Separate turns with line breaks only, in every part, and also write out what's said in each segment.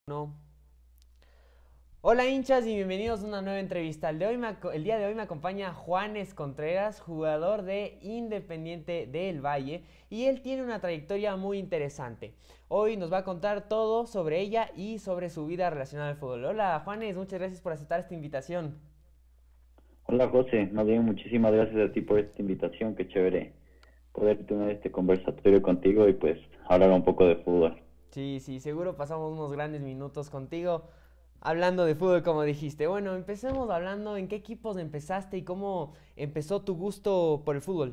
No. Hola hinchas y bienvenidos a una nueva entrevista. El día de hoy me acompaña Juanes Contreras, jugador de Independiente del Valle, y él tiene una trayectoria muy interesante. Hoy nos va a contar todo sobre ella y sobre su vida relacionada al fútbol. Hola Juanes, muchas gracias por aceptar esta invitación.
Hola José, más bien muchísimas gracias a ti por esta invitación, qué chévere poder tener este conversatorio contigo y pues hablar un poco de fútbol.
Sí, sí, seguro pasamos unos grandes minutos contigo hablando de fútbol como dijiste. Bueno, empecemos hablando en qué equipos empezaste y cómo empezó tu gusto por el fútbol.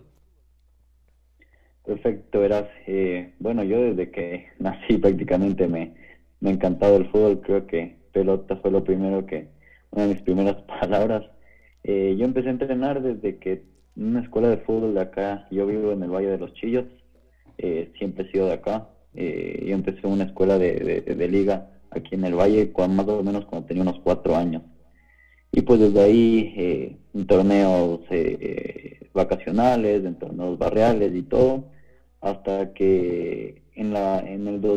Perfecto, verás, bueno, yo desde que nací prácticamente me ha encantado el fútbol, creo que pelota fue lo primero una de mis primeras palabras. Yo empecé a entrenar desde que en una escuela de fútbol de acá, yo vivo en el Valle de los Chillos, siempre he sido de acá. Yo empecé en una escuela de liga aquí en el Valle, más o menos cuando tenía unos 4 años. Y pues desde ahí, en torneos vacacionales, en torneos barriales y todo, hasta que en el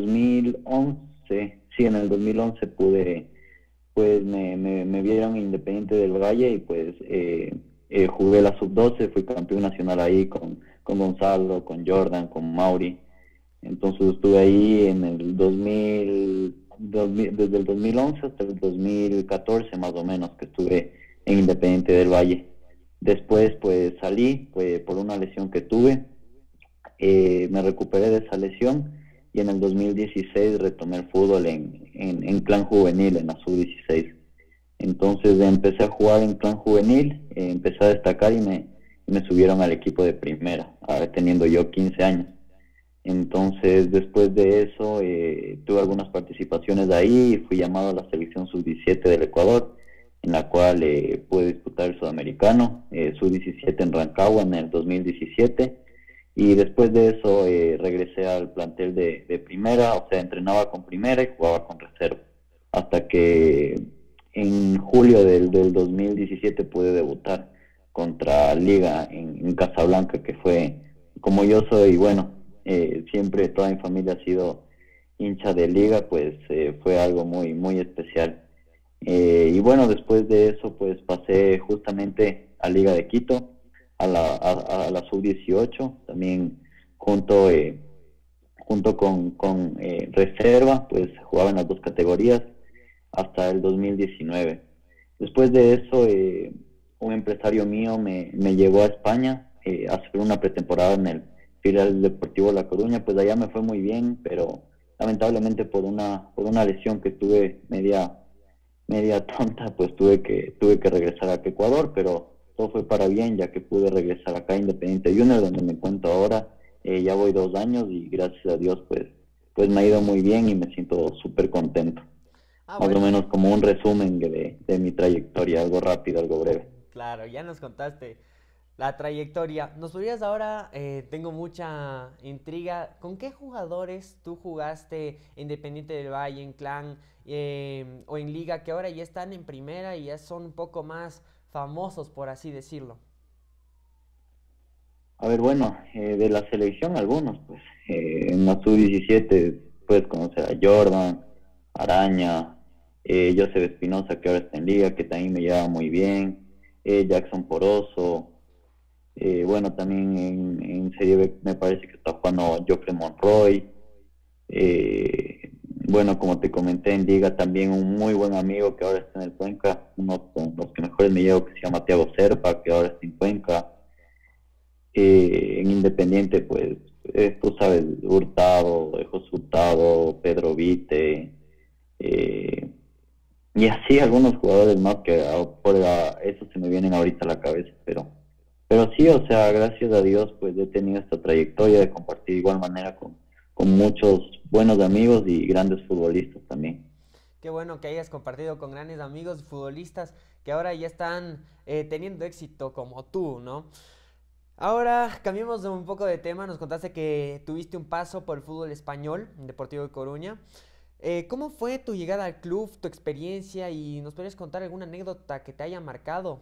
2011, sí, en el 2011 pues me vieron Independiente del Valle y pues jugué la sub-12, fui campeón nacional ahí con Gonzalo, con Jordan, con Mauri. Entonces estuve ahí en el 2000, desde el 2011 hasta el 2014 más o menos, que estuve en Independiente del Valle. Después pues salí por una lesión que tuve, me recuperé de esa lesión y en el 2016 retomé el fútbol en Clan Juvenil, en la sub-16. Entonces empecé a jugar en Clan Juvenil, empecé a destacar y me subieron al equipo de primera, teniendo yo 15 años. Entonces, después de eso, tuve algunas participaciones de ahí y fui llamado a la selección sub-17 del Ecuador, en la cual pude disputar el sudamericano, sub-17 en Rancagua en el 2017. Y después de eso regresé al plantel de primera, o sea, entrenaba con primera y jugaba con reserva. Hasta que en julio del 2017 pude debutar contra Liga en Casablanca, que fue, como yo soy, bueno, siempre toda mi familia ha sido hincha de Liga, pues fue algo muy especial. Y bueno, después de eso, pues pasé justamente a Liga de Quito, a la sub-18, también junto, junto con reserva, pues jugaba en las dos categorías hasta el 2019. Después de eso, un empresario mío me llevó a España a hacer una pretemporada en el filial Deportivo La Coruña. Pues allá me fue muy bien, pero lamentablemente por una lesión que tuve media tonta, pues tuve que regresar a Ecuador, pero todo fue para bien, ya que pude regresar acá a Independiente Junior, donde me encuentro ahora. Ya voy 2 años y gracias a Dios, pues me ha ido muy bien y me siento súper contento.
Ah,
Más o
bueno,
menos como un resumen de mi trayectoria, algo rápido, algo breve.
claro, ya nos contaste la trayectoria. ¿Nos podrías ahora, tengo mucha intriga, con qué jugadores tú jugaste Independiente del Valle, en Clan o en Liga, que ahora ya están en primera y ya son un poco más famosos, por así decirlo?
A ver, bueno, de la selección algunos, pues en la sub-17 puedes conocer a Jordan, Araña, Joseph Espinosa, que ahora está en Liga, que también me lleva muy bien, Jackson Poroso, bueno, también en Serie B me parece que está jugando Joffrey Monroy. Bueno, como te comenté en Liga, también un muy buen amigo que ahora está en el Cuenca, uno con los que mejores me llevo, que se llama Thiago Serpa, que ahora está en Cuenca. En Independiente, pues, tú sabes, Hurtado, José Hurtado, Pedro Vite, eh, y así algunos jugadores más que eso se me vienen ahorita a la cabeza, pero sí, o sea, gracias a Dios, pues he tenido esta trayectoria de compartir de igual manera con muchos buenos amigos y grandes futbolistas también.
Qué bueno que hayas compartido con grandes amigos futbolistas que ahora ya están teniendo éxito como tú, ¿no? Ahora cambiemos de un poco de tema. Nos contaste que tuviste un paso por el fútbol español, en Deportivo de Coruña. ¿Cómo fue tu llegada al club, tu experiencia y nos podrías contar alguna anécdota que te haya marcado?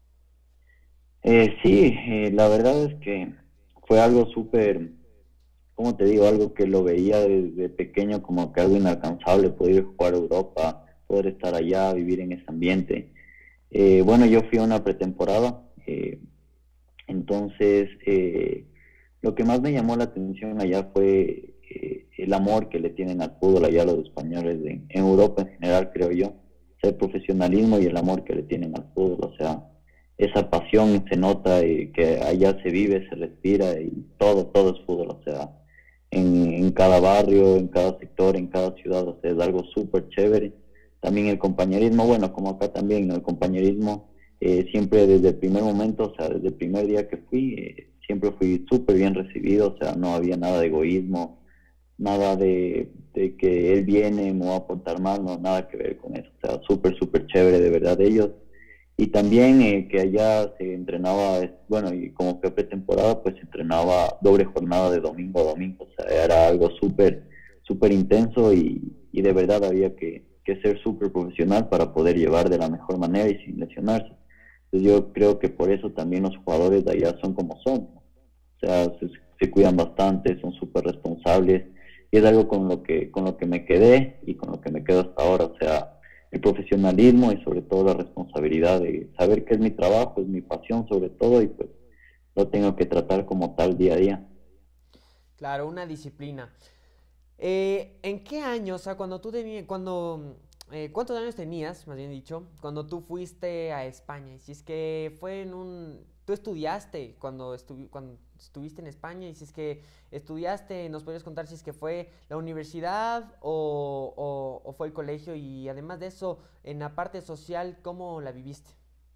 Sí, la verdad es que fue algo súper como te digo, algo que lo veía desde pequeño como que algo inalcanzable, poder jugar a Europa, poder estar allá, vivir en ese ambiente. Bueno, yo fui a una pretemporada, entonces lo que más me llamó la atención allá fue el amor que le tienen al fútbol allá los españoles en Europa en general, creo yo. O sea, el profesionalismo y el amor que le tienen al fútbol, o sea, esa pasión se nota que allá se vive, se respira y todo es fútbol, o sea, en cada barrio, en cada sector, en cada ciudad, o sea, es algo súper chévere. También el compañerismo, bueno, como acá también, ¿no? El compañerismo, siempre desde el primer momento, o sea, desde el primer día que fui, siempre fui súper bien recibido, o sea, no había nada de egoísmo, nada de que él viene, me va a aportar más, no, nada que ver con eso, o sea, súper chévere de verdad de ellos. Y también que allá se entrenaba, bueno, y como fue pretemporada, pues se entrenaba doble jornada de domingo a domingo, o sea, era algo súper intenso y de verdad había que ser súper profesional para poder llevar de la mejor manera y sin lesionarse. Entonces yo creo que por eso también los jugadores de allá son como son, ¿no? O sea, se cuidan bastante, son súper responsables y es algo con lo que me quedé y con lo que me quedo hasta ahora, o sea, el profesionalismo y sobre todo la responsabilidad de saber que es mi trabajo, es mi pasión sobre todo y pues lo tengo que tratar como tal día a día.
Claro, una disciplina. ¿En qué año, o sea, cuando tú tenías, cuántos años tenías, más bien dicho, cuando tú fuiste a España? Y si es que fue tú estudiaste cuando estuviste en España, y si es que estudiaste, nos podrías contar si es que fue la universidad o fue el colegio, y además de eso, en la parte social, ¿cómo la viviste?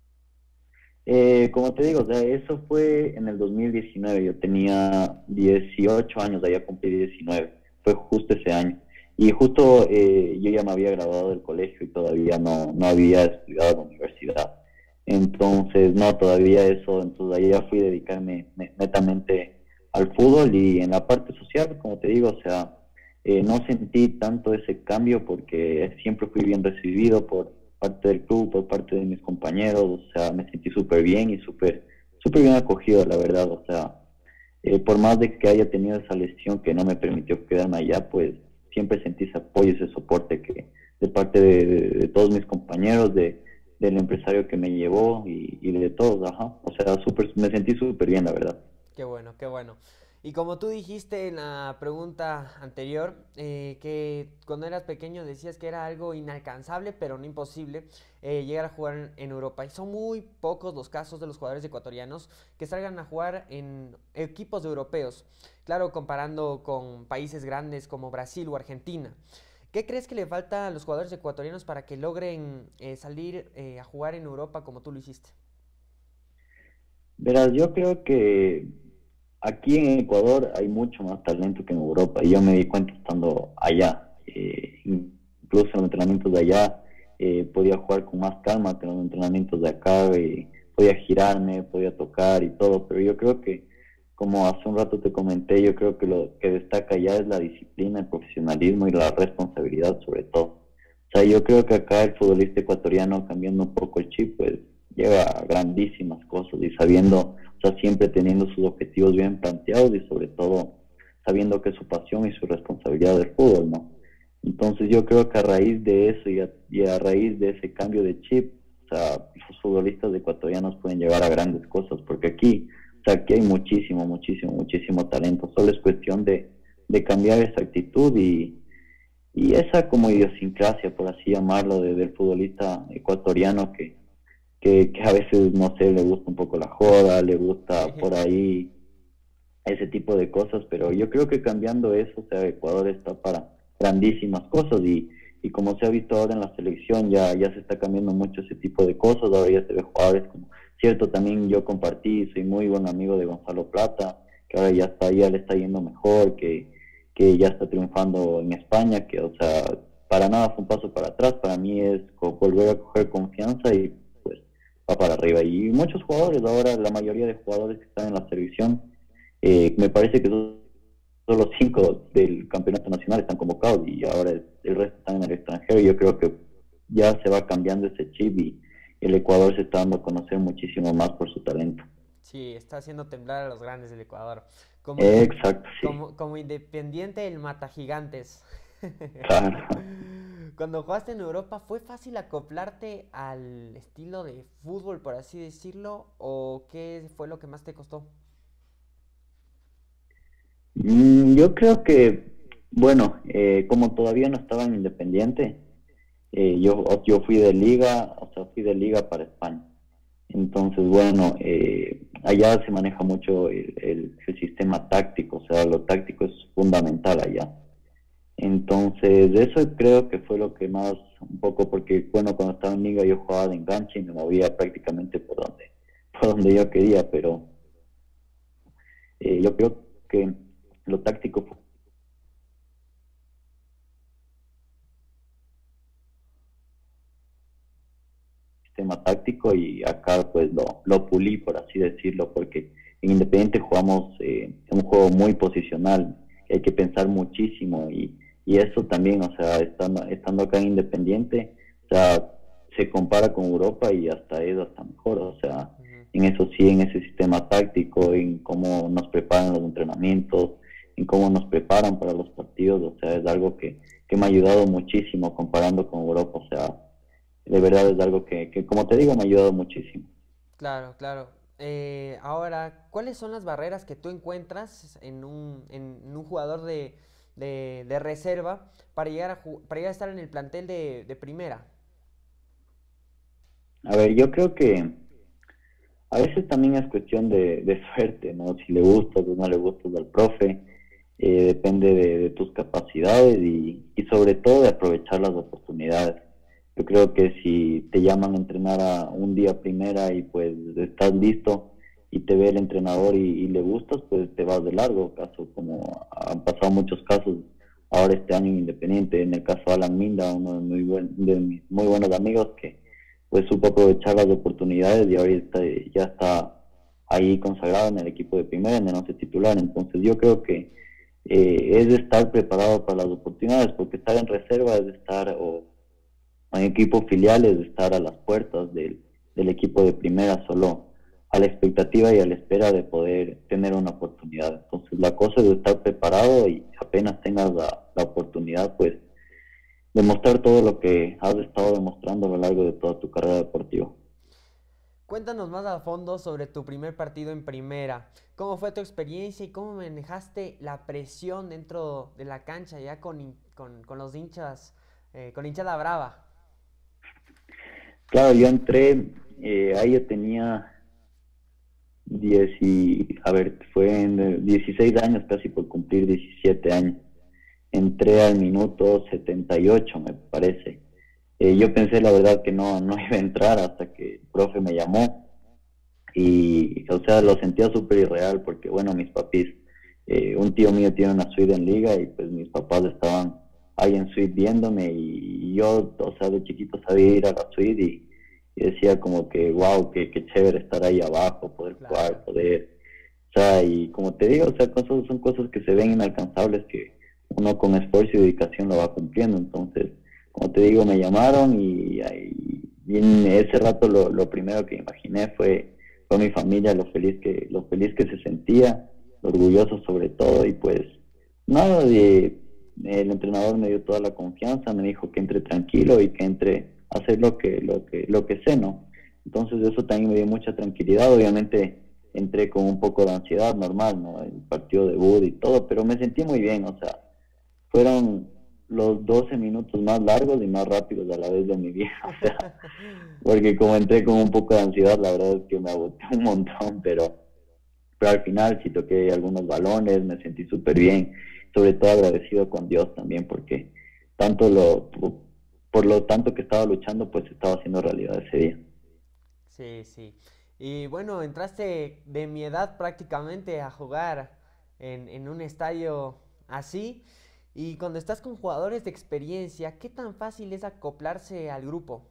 Como te digo, o sea, eso fue en el 2019, yo tenía 18 años, ya cumplí 19, fue justo ese año. Y justo yo ya me había graduado del colegio y todavía no había estudiado en la universidad. Entonces, no, todavía eso, entonces ahí ya fui a dedicarme netamente al fútbol y en la parte social, como te digo, o sea, no sentí tanto ese cambio porque siempre fui bien recibido por parte del club, por parte de mis compañeros, o sea, me sentí súper bien y súper bien acogido, la verdad, o sea, por más de que haya tenido esa lesión que no me permitió quedarme allá, pues siempre sentí ese apoyo, ese soporte que de parte de todos mis compañeros, del empresario que me llevó y de todos, ajá, o sea, me sentí súper bien, la verdad.
Qué bueno, qué bueno. Y como tú dijiste en la pregunta anterior, que cuando eras pequeño decías que era algo inalcanzable, pero no imposible, llegar a jugar en Europa. Y son muy pocos los casos de los jugadores ecuatorianos que salgan a jugar en equipos europeos. Claro, comparando con países grandes como Brasil o Argentina. ¿Qué crees que le falta a los jugadores ecuatorianos para que logren salir a jugar en Europa como tú lo hiciste?
Verás, yo creo que aquí en Ecuador hay mucho más talento que en Europa y yo me di cuenta estando allá. Incluso en los entrenamientos de allá podía jugar con más calma que en los entrenamientos de acá. Podía girarme, podía tocar y todo, pero yo creo que, como hace un rato te comenté, yo creo que lo que destaca allá es la disciplina, el profesionalismo y la responsabilidad sobre todo. O sea, yo creo que acá el futbolista ecuatoriano, cambiando un poco el chip, pues lleva grandísimas cosas y sabiendo, o sea, siempre teniendo sus objetivos bien planteados y sobre todo sabiendo que es su pasión y su responsabilidad del fútbol, ¿no? Entonces yo creo que a raíz de eso y a raíz de ese cambio de chip, o sea, los futbolistas ecuatorianos pueden llegar a grandes cosas, porque aquí, o sea, aquí hay muchísimo talento, solo es cuestión de cambiar esa actitud y esa como idiosincrasia, por así llamarlo, del futbolista ecuatoriano que a veces, no sé, le gusta un poco la joda, le gusta por ahí ese tipo de cosas, pero yo creo que cambiando eso, o sea, Ecuador está para grandísimas cosas y como se ha visto ahora en la selección, ya se está cambiando mucho ese tipo de cosas, ahora ya se ve jugadores como, cierto, también yo compartí, soy muy buen amigo de Gonzalo Plata, que ahora ya le está yendo mejor, que ya está triunfando en España, que, o sea, para nada fue un paso para atrás, para mí es volver a coger confianza y pues va para arriba. Y muchos jugadores, ahora la mayoría de jugadores que están en la selección, me parece que solo 5 del campeonato nacional están convocados y ahora el resto están en el extranjero. Y yo creo que ya se va cambiando ese chip y el Ecuador se está dando a conocer muchísimo más por su talento.
Sí, está haciendo temblar a los grandes del Ecuador. Como,
Exacto, sí,
como Independiente, el mata gigantes.
claro.
Cuando jugaste en Europa, ¿fue fácil acoplarte al estilo de fútbol, por así decirlo? ¿O qué fue lo que más te costó?
Yo creo que, bueno, como todavía no estaba en Independiente, yo fui de liga, o sea, fui de liga para España. Entonces, bueno, allá se maneja mucho el sistema táctico, o sea, lo táctico es fundamental allá. Entonces, eso creo que fue lo que más, un poco, porque, bueno, cuando estaba en liga yo jugaba de enganche y me movía prácticamente por donde yo quería, pero yo creo que lo táctico fue el sistema táctico y acá pues lo pulí, por así decirlo, porque en Independiente jugamos un juego muy posicional, que hay que pensar muchísimo y eso también, o sea, estando acá en Independiente, o sea, se compara con Europa y hasta es hasta mejor, o sea,
Ujú.
en eso sí, en ese sistema táctico, en cómo nos preparan los entrenamientos, en cómo nos preparan para los partidos, o sea, es algo que me ha ayudado muchísimo comparando con Europa, o sea, de verdad es algo que, como te digo, me ha ayudado muchísimo.
Claro, claro. Ahora, ¿cuáles son las barreras que tú encuentras en un jugador de reserva para llegar para llegar a estar en el plantel de primera?
A ver, yo creo que a veces también es cuestión de suerte, ¿no? Si le gustas o no le gustas al profe, depende de tus capacidades y sobre todo de aprovechar las oportunidades. Yo creo que si te llaman a entrenar a un día primera y pues estás listo y te ve el entrenador y le gustas, pues te vas de largo, caso como han pasado muchos casos ahora este año en Independiente, en el caso de Alan Minda, uno de mis muy buenos amigos que pues supo aprovechar las oportunidades y ahorita ya está ahí consagrado en el equipo de primera, en el once titular. Entonces yo creo que es de estar preparado para las oportunidades, porque estar en reserva es de estar, o en equipos filiales, de estar a las puertas del equipo de primera solo a la expectativa y a la espera de poder tener una oportunidad. Entonces la cosa es de estar preparado y apenas tengas la oportunidad, pues demostrar todo lo que has estado demostrando a lo largo de toda tu carrera deportiva.
Cuéntanos más a fondo sobre tu primer partido en primera. ¿Cómo fue tu experiencia y cómo manejaste la presión dentro de la cancha ya con los hinchas, con hinchada brava?
Claro, yo entré, ahí yo tenía a ver, fue en 16 años, casi por cumplir 17 años. Entré al minuto 78, me parece. Yo pensé la verdad que no iba a entrar hasta que el profe me llamó y, o sea, lo sentía súper irreal porque, bueno, mis papis, un tío mío tiene una suite en liga y pues mis papás estaban ahí en suite viéndome y yo, o sea, de chiquito sabía ir a la suite y decía como que, wow, qué chévere estar ahí abajo, poder
Claro.
jugar, poder, o sea, y como te digo, o sea, son cosas que se ven inalcanzables que uno con esfuerzo y dedicación lo va cumpliendo. Entonces, como te digo, me llamaron y en ese rato lo primero que imaginé fue mi familia, lo feliz que se sentía, lo orgulloso sobre todo, y pues nada, el entrenador me dio toda la confianza, me dijo que entre tranquilo y que entre a hacer lo que sé, ¿no? Entonces eso también me dio mucha tranquilidad, obviamente entré con un poco de ansiedad normal, ¿no? El partido de debut y todo, pero me sentí muy bien, o sea, fueron los 12 minutos más largos y más rápidos a la vez de mi vida, o sea, porque como entré con un poco de ansiedad, la verdad es que me agoté un montón, pero al final sí toqué algunos balones, me sentí súper bien, sobre todo agradecido con Dios también, porque tanto por lo tanto que estaba luchando, pues estaba haciendo realidad ese día.
Sí, sí. Y bueno, entraste de mi edad prácticamente a jugar en un estadio así. Y cuando estás con jugadores de experiencia, ¿qué tan fácil es acoplarse al grupo?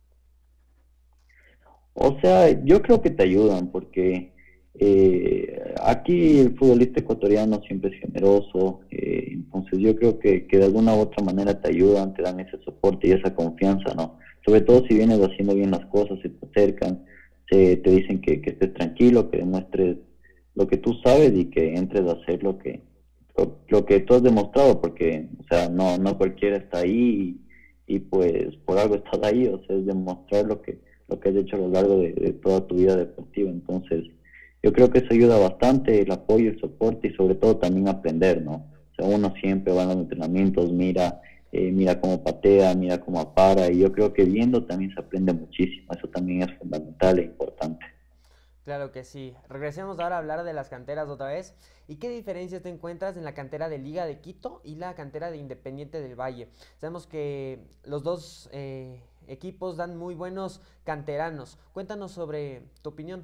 O sea, yo creo que te ayudan porque aquí el futbolista ecuatoriano siempre es generoso, entonces yo creo que de alguna u otra manera te ayudan, te dan ese soporte y esa confianza, ¿no? Sobre todo si vienes haciendo bien las cosas, se te acercan, te dicen que estés tranquilo, que demuestres lo que tú sabes y que entres a hacer lo que tú has demostrado, porque, o sea, no cualquiera está ahí y pues por algo estás ahí, o sea, es demostrar lo que has hecho a lo largo de toda tu vida deportiva. Entonces, yo creo que eso ayuda bastante, el apoyo, el soporte y sobre todo también aprender, ¿no? O sea, uno siempre va a los entrenamientos, mira cómo patea, mira cómo para, y yo creo que viendo también se aprende muchísimo, eso también es fundamental e importante.
Claro que sí. Regresemos ahora a hablar de las canteras otra vez. ¿Y qué diferencias te encuentras en la cantera de Liga de Quito y la cantera de Independiente del Valle? Sabemos que los dos equipos dan muy buenos canteranos. Cuéntanos sobre tu opinión.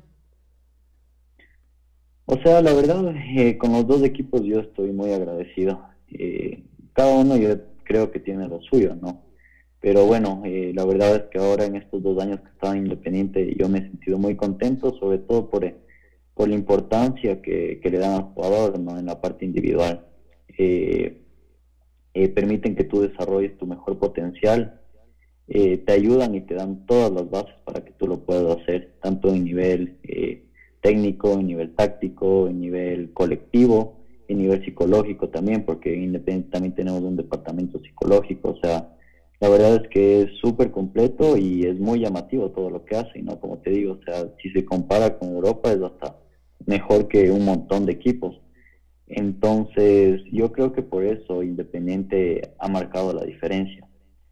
O sea, la verdad, con los dos equipos yo estoy muy agradecido. Cada uno yo creo que tiene lo suyo, ¿no? Pero bueno, la verdad es que ahora en estos 2 años que estaba independiente yo me he sentido muy contento, sobre todo por la importancia que le dan al jugador, ¿no? En la parte individual. Eh, Permiten que tú desarrolles tu mejor potencial, te ayudan y te dan todas las bases para que tú lo puedas hacer, tanto en nivel técnico, en nivel táctico, en nivel colectivo, en nivel psicológico también, porque en Independiente también tenemos un departamento psicológico, o sea, la verdad es que es súper completo y es muy llamativo todo lo que hace, ¿no? Como te digo, o sea, si se compara con Europa es hasta mejor que un montón de equipos. Entonces, yo creo que por eso Independiente ha marcado la diferencia,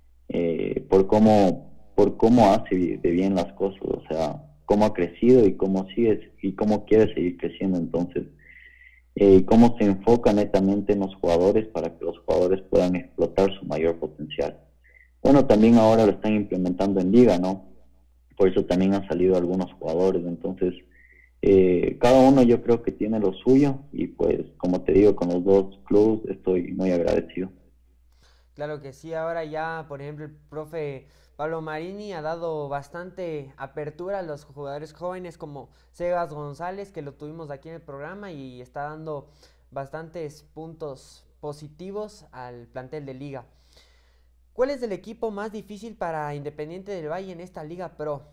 por cómo hace de bien las cosas, o sea, cómo ha crecido y cómo sigue y cómo quiere seguir creciendo. Entonces, cómo se enfoca netamente en los jugadores para que los jugadores puedan explotar su mayor potencial. Bueno, también ahora lo están implementando en liga, ¿no? Por eso también han salido algunos jugadores. Entonces, cada uno yo creo que tiene lo suyo y pues, como te digo, con los dos clubes estoy muy agradecido.
Claro que sí, ahora ya, por ejemplo, el profe Pablo Marini ha dado bastante apertura a los jugadores jóvenes como Sebas González, que lo tuvimos aquí en el programa y está dando bastantes puntos positivos al plantel de liga. ¿Cuál es el equipo más difícil para Independiente del Valle en esta Liga Pro?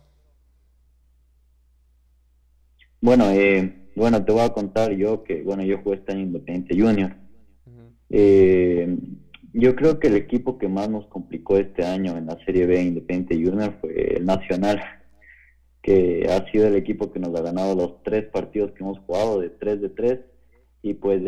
Bueno, te voy a contar yo que, bueno, yo jugué este año Independiente Junior.
Ujú.
Eh, yo creo que el equipo que más nos complicó este año en la Serie B Independiente Junior fue el Nacional, que ha sido el equipo que nos ha ganado los 3 partidos que hemos jugado, de tres, y pues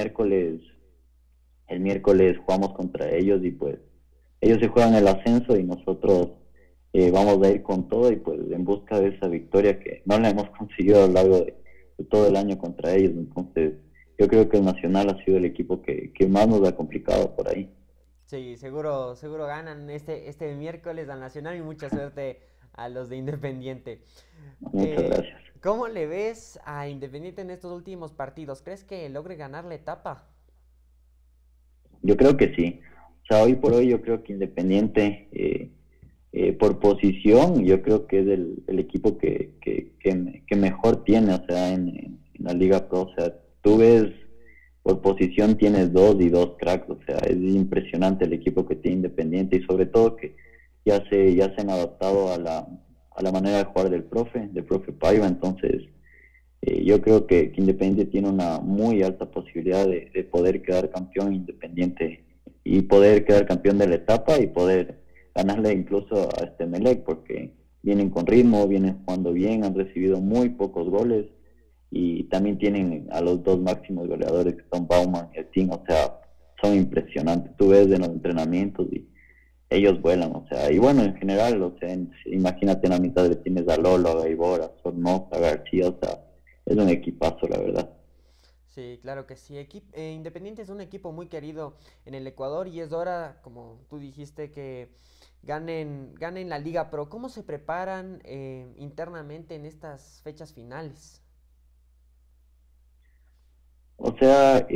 el miércoles jugamos contra ellos y pues ellos se juegan el ascenso y nosotros vamos a ir con todo y pues en busca de esa victoria que no la hemos conseguido a lo largo de todo el año contra ellos. Entonces, yo creo que el Nacional ha sido el equipo que más nos ha complicado por ahí.
Sí, seguro, seguro ganan este miércoles al Nacional y mucha suerte a los de Independiente.
Muchas gracias.
¿Cómo le ves a Independiente en estos últimos partidos? ¿Crees que logre ganar la etapa?
Yo creo que sí. O sea, hoy por hoy yo creo que Independiente, por posición, yo creo que es el equipo que mejor tiene, o sea, en la Liga Pro. O sea, tú ves, por posición tienes dos y dos cracks, o sea, es impresionante el equipo que tiene Independiente y sobre todo que ya se han adaptado a la manera de jugar del profe Paiva. Entonces, yo creo que Independiente tiene una muy alta posibilidad de poder quedar campeón Independiente y poder quedar campeón de la etapa y poder ganarle incluso a este Melec porque vienen con ritmo, vienen jugando bien, han recibido muy pocos goles y también tienen a los dos máximos goleadores que son Bauman y el Team, o sea, son impresionantes. Tú ves en los entrenamientos y ellos vuelan, o sea, y bueno, en general, o sea, imagínate en la mitad le tienes a Lolo, a Gaibor, a Sornosa, a García, o sea, es un equipazo, la verdad.
Sí, claro que sí. Independiente es un equipo muy querido en el Ecuador y es hora, como tú dijiste, que ganen la Liga Pro. ¿Cómo se preparan internamente en estas fechas finales?
O sea,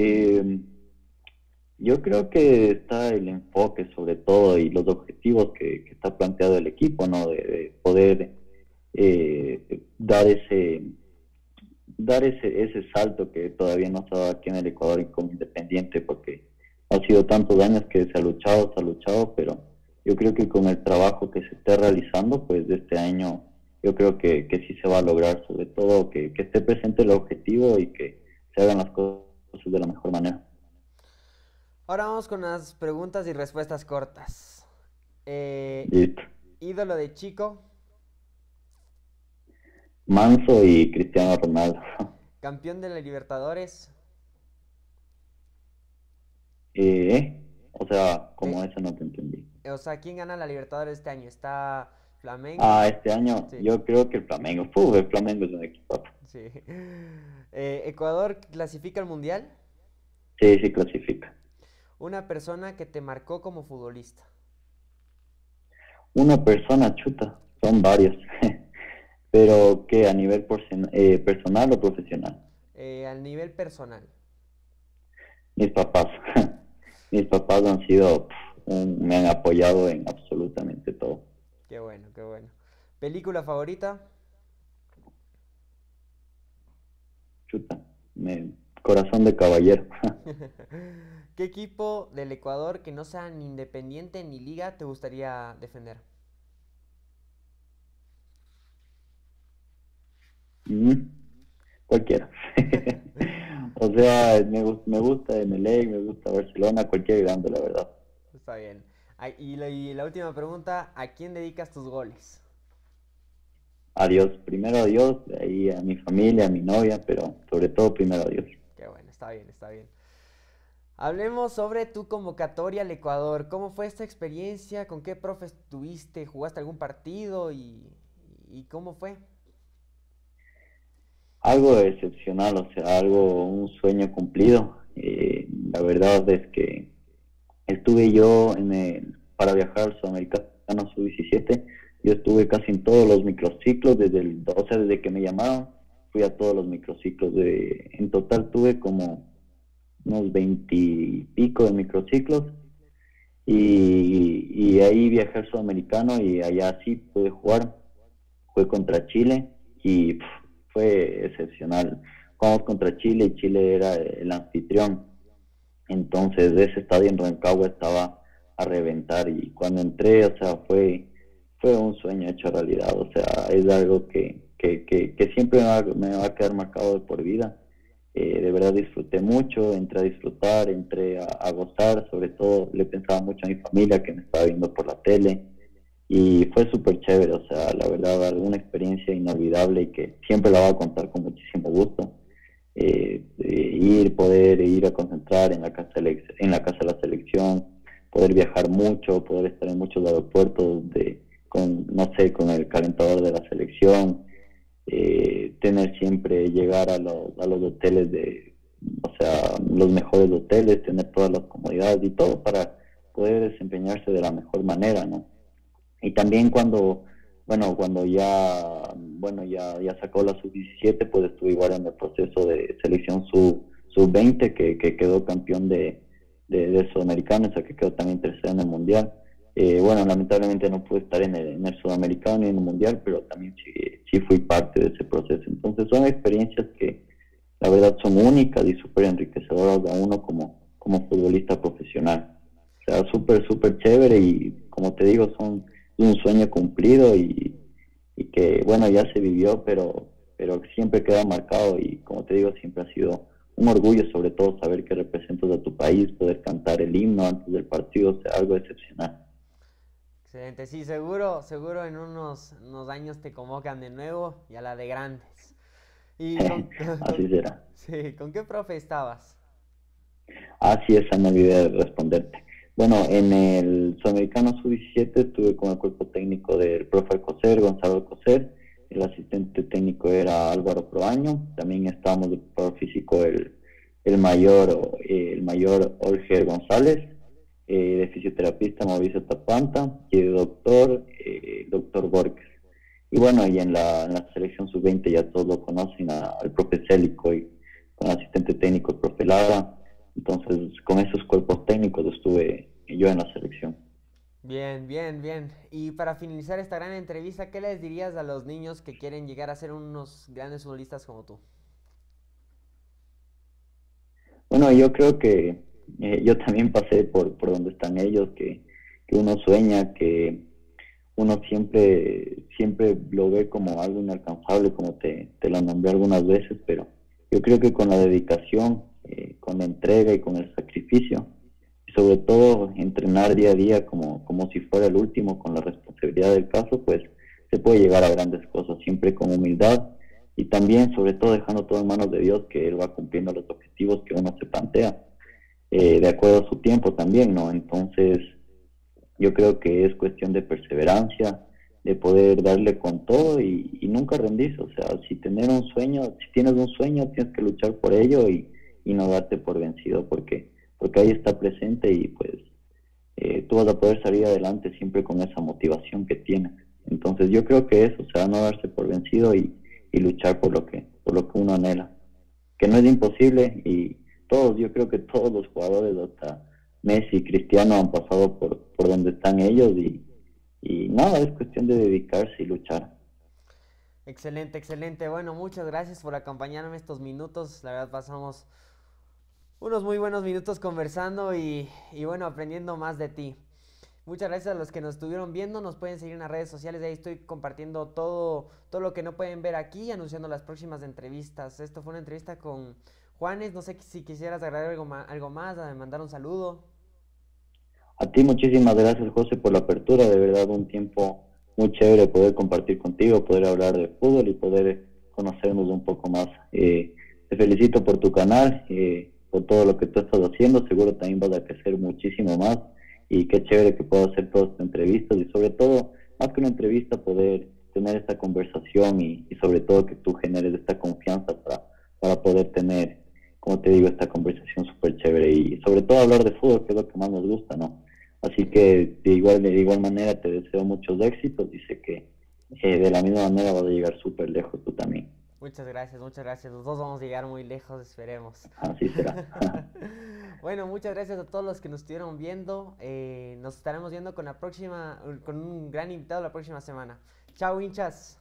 yo creo que está el enfoque sobre todo y los objetivos que está planteado el equipo, ¿no? De poder dar ese salto que todavía no se ha dado aquí en el Ecuador y como Independiente, porque ha sido tantos años que se ha luchado, pero yo creo que con el trabajo que se esté realizando, pues de este año, yo creo que sí se va a lograr, sobre todo que esté presente el objetivo se hagan las cosas de la mejor manera.
Ahora vamos con las preguntas y respuestas cortas. Eh,
Listo.
ídolo de chico,
Manso y Cristiano Ronaldo.
campeón de la Libertadores,
O sea, como
de,
eso no te entendí.
o sea, ¿quién gana la Libertadores este año? ¿Está
Ah,
Flamengo?
este año
Sí,
yo creo que el Flamengo. El Flamengo es un equipo.
sí. ¿Ecuador clasifica al Mundial?
Sí, sí clasifica.
Una persona que te marcó como futbolista.
Una persona, chuta, son varios. Pero que a nivel personal o profesional.
Al nivel personal.
Mis papás. Mis papás han sido, me han apoyado en absolutamente todo.
Qué bueno, qué bueno. ¿Película favorita?
Chuta, corazón de caballero.
¿Qué equipo del Ecuador que no sea ni Independiente ni Liga te gustaría defender?
Mm, Cualquiera. O sea, me gusta Emelec, me gusta Barcelona, cualquier grande, la verdad.
Está bien. Ay, y la última pregunta, ¿a quién dedicas tus goles?
A Dios, primero a Dios, de ahí a mi familia, a mi novia, pero sobre todo primero a Dios.
Qué bueno, está bien, está bien. Hablemos sobre tu convocatoria al Ecuador. ¿Cómo fue esta experiencia? ¿Con qué profes tuviste? ¿Jugaste algún partido? ¿Y cómo fue?
Algo excepcional, o sea, un sueño cumplido. La verdad es que estuve yo para viajar al Sudamericano Sub-17, yo estuve casi en todos los microciclos, o sea, desde que me llamaron, fui a todos los microciclos. En total tuve como unos 20 y pico de microciclos y ahí viajé al Sudamericano y allá sí pude jugar. Fue contra Chile y fue excepcional. Jugamos contra Chile y Chile era el anfitrión. Entonces ese estadio en Rancagua estaba a reventar y cuando entré, o sea, fue un sueño hecho realidad. O sea, es algo que siempre me va a quedar marcado de por vida. De verdad disfruté mucho, entré a disfrutar, entré a gozar, sobre todo le pensaba mucho a mi familia que me estaba viendo por la tele y fue súper chévere, o sea, la verdad, alguna experiencia inolvidable y que siempre la voy a contar con muchísimo gusto. Poder ir a concentrar en la casa de la selección, poder viajar mucho, poder estar en muchos aeropuertos no sé, con el calentador de la selección, tener siempre, llegar a los hoteles o sea, los mejores hoteles, tener todas las comodidades y todo para poder desempeñarse de la mejor manera, ¿no? Y también ya sacó la sub-17, pues estuve igual en el proceso de selección sub-20, que quedó campeón de Sudamericano, o sea que quedó también tercero en el Mundial. Bueno, lamentablemente no pude estar en el Sudamericano ni en el Mundial, pero también sí fui parte de ese proceso. Entonces son experiencias que la verdad son únicas y súper enriquecedoras a uno como futbolista profesional. O sea, súper, súper chévere y como te digo, son un sueño cumplido y que, bueno, ya se vivió, pero siempre queda marcado y como te digo, siempre ha sido un orgullo, sobre todo saber que representas a tu país, poder cantar el himno antes del partido, o sea, algo excepcional.
Excelente, sí, seguro, seguro en unos años te convocan de nuevo y a la de grandes. ¿Y
Así será.
sí, con qué profe estabas?
Así es, me olvidé de responderte. Bueno, en el Sudamericano Sub-17 estuve con el cuerpo técnico del profe Alcocer, Gonzalo Alcocer, el asistente técnico era Álvaro Proaño, también estábamos de preparador físico el mayor Olger González, de fisioterapista Mauricio Tapanta y de doctor Borges. Y bueno, y en la selección sub-20 ya todos lo conocen, al profe Célico y con el asistente técnico el profe Lara. Entonces, con esos cuerpos técnicos estuve yo en la selección.
Bien, bien, bien. Y para finalizar esta gran entrevista, ¿qué les dirías a los niños que quieren llegar a ser unos grandes futbolistas como tú?
Bueno, yo creo que yo también pasé por donde están ellos, que uno sueña, que uno siempre lo ve como algo inalcanzable, como te lo nombré algunas veces, pero yo creo que con la dedicación, con la entrega y con el sacrificio, y sobre todo entrenar día a día como si fuera el último, con la responsabilidad del caso, pues se puede llegar a grandes cosas, siempre con humildad y también, sobre todo, dejando todo en manos de Dios, que Él va cumpliendo los objetivos que uno se plantea, de acuerdo a su tiempo también, ¿no? Entonces, yo creo que es cuestión de perseverancia, de poder darle con todo y nunca rendirse. O sea, si tener un sueño, si tienes un sueño, tienes que luchar por ello y no darte por vencido, porque ahí está presente y pues tú vas a poder salir adelante siempre con esa motivación que tienes. Entonces yo creo que eso, o sea, no darse por vencido y luchar por lo que uno anhela, que no es imposible y todos, yo creo que todos los jugadores, hasta Messi y Cristiano, han pasado por donde están ellos y nada, es cuestión de dedicarse y luchar.
Excelente, excelente. Bueno, muchas gracias por acompañarme estos minutos. La verdad pasamos unos muy buenos minutos conversando y bueno, aprendiendo más de ti. Muchas gracias a los que nos estuvieron viendo. Nos pueden seguir en las redes sociales. Ahí estoy compartiendo todo lo que no pueden ver aquí, anunciando las próximas entrevistas. Esto fue una entrevista con Juanes. No sé si quisieras agregar algo más, mandar un saludo.
A ti muchísimas gracias, José, por la apertura. De verdad, un tiempo muy chévere poder compartir contigo, poder hablar de fútbol y poder conocernos un poco más. Te felicito por tu canal, por todo lo que tú estás haciendo. Seguro también vas a crecer muchísimo más. Y qué chévere que puedas hacer todas estas entrevistas y sobre todo, más que una entrevista, poder tener esta conversación y sobre todo que tú generes esta confianza para poder tener, como te digo, esta conversación súper chévere y sobre todo hablar de fútbol, que es lo que más nos gusta, ¿no? Así que de igual manera te deseo muchos éxitos y sé que de la misma manera vas a llegar súper lejos tú también.
Muchas gracias, muchas gracias. Los dos vamos a llegar muy lejos, esperemos.
Así será.
Bueno, muchas gracias a todos los que nos estuvieron viendo. Nos estaremos viendo con un gran invitado la próxima semana. Chao, hinchas.